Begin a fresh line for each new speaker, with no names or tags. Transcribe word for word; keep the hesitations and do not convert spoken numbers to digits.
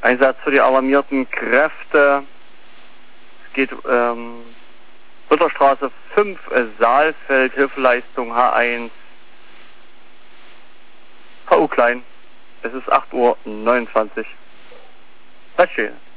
Einsatz für die alarmierten Kräfte. Es geht, ähm, Ritterstraße fünf, äh, Saalfeld, Hilfeleistung H eins, H U klein. Es ist acht Uhr neunundzwanzig. Das schön.